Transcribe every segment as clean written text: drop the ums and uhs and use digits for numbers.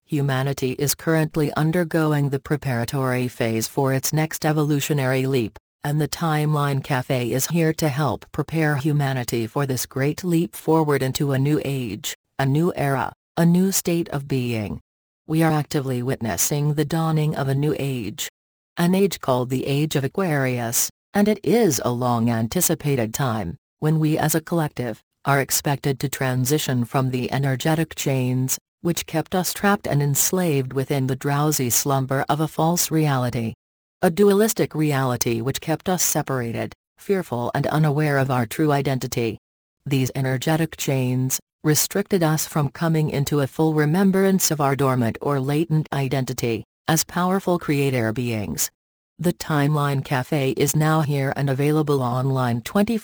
Humanity is currently undergoing the preparatory phase for its next evolutionary leap, and the Timeline Cafe is here to help prepare humanity for this great leap forward into a new age, a new era, a new state of being. We are actively witnessing the dawning of a new age. An age called the Age of Aquarius, and it is a long-anticipated time, when we as a collective, are expected to transition from the energetic chains, which kept us trapped and enslaved within the drowsy slumber of a false reality. A dualistic reality which kept us separated, fearful and unaware of our true identity. These energetic chains, restricted us from coming into a full remembrance of our dormant or latent identity, as powerful creator beings. The Timeline Cafe is now here and available online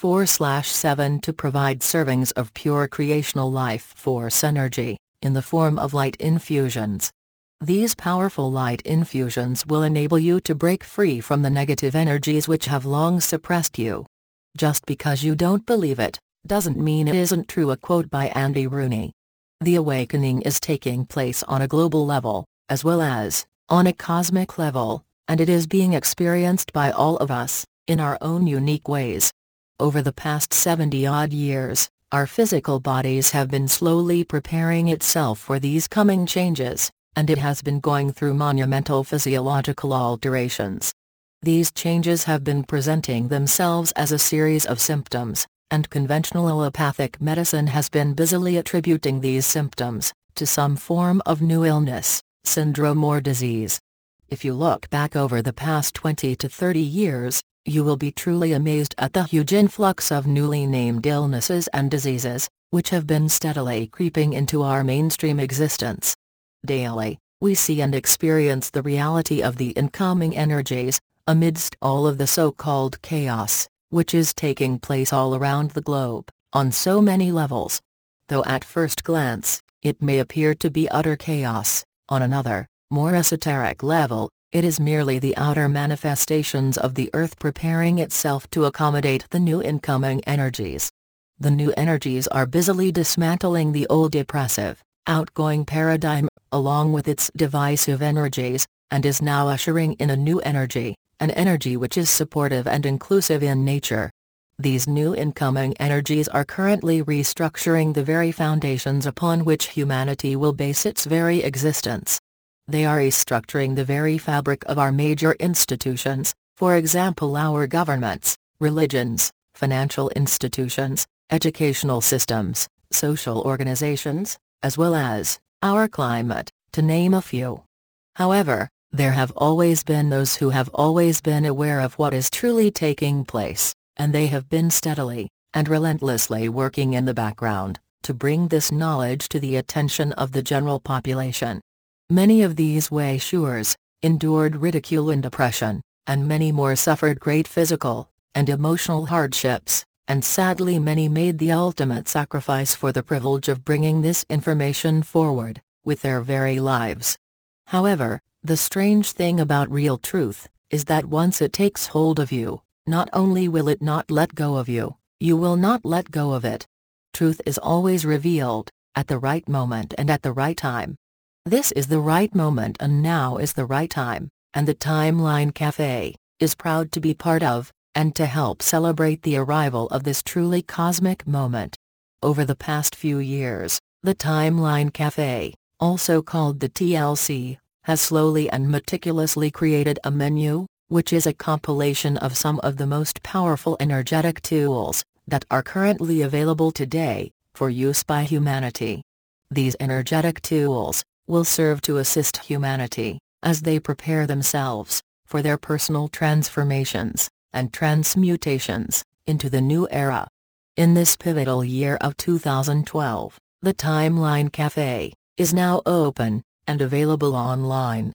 24/7 to provide servings of pure creational life force energy, in the form of light infusions. These powerful light infusions will enable you to break free from the negative energies which have long suppressed you. Just because you don't believe it, doesn't mean it isn't true. A quote by Andy Rooney. The awakening is taking place on a global level, as well as, on a cosmic level, and it is being experienced by all of us, in our own unique ways. Over the past 70-odd years, our physical bodies have been slowly preparing itself for these coming changes, and it has been going through monumental physiological alterations. These changes have been presenting themselves as a series of symptoms, and conventional allopathic medicine has been busily attributing these symptoms to some form of new illness, syndrome or disease. If you look back over the past 20 to 30 years, you will be truly amazed at the huge influx of newly named illnesses and diseases, which have been steadily creeping into our mainstream existence. Daily, we see and experience the reality of the incoming energies, amidst all of the so-called chaos, which is taking place all around the globe, on so many levels. Though at first glance, it may appear to be utter chaos, on another, more esoteric level, it is merely the outer manifestations of the earth preparing itself to accommodate the new incoming energies. The new energies are busily dismantling the old depressive, outgoing paradigm, along with its divisive energies, and is now ushering in a new energy, an energy which is supportive and inclusive in nature. These new incoming energies are currently restructuring the very foundations upon which humanity will base its very existence. They are restructuring the very fabric of our major institutions, for example our governments, religions, financial institutions, educational systems, social organizations, as well as our climate, to name a few. However, there have always been those who have always been aware of what is truly taking place, and they have been steadily, and relentlessly working in the background, to bring this knowledge to the attention of the general population. Many of these Wayshoers endured ridicule and oppression, and many more suffered great physical and emotional hardships, and sadly many made the ultimate sacrifice for the privilege of bringing this information forward, with their very lives. However, the strange thing about real truth, is that once it takes hold of you, not only will it not let go of you, you will not let go of it. Truth is always revealed, at the right moment and at the right time. This is the right moment and now is the right time, and the Timeline Cafe is proud to be part of, and to help celebrate the arrival of this truly cosmic moment. Over the past few years, the Timeline Cafe, also called the TLC, has slowly and meticulously created a menu, which is a compilation of some of the most powerful energetic tools that are currently available today, for use by humanity. These energetic tools will serve to assist humanity, as they prepare themselves, for their personal transformations, and transmutations, into the new era. In this pivotal year of 2012, the Timeline Cafe is now open, and available online,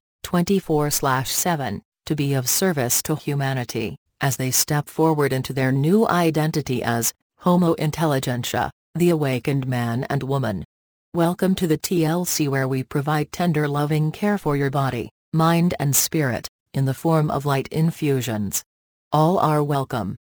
24/7, to be of service to humanity, as they step forward into their new identity as Homo Intelligentia, the awakened man and woman. Welcome to the TLC, where we provide tender loving care for your body, mind and spirit, in the form of light infusions. All are welcome.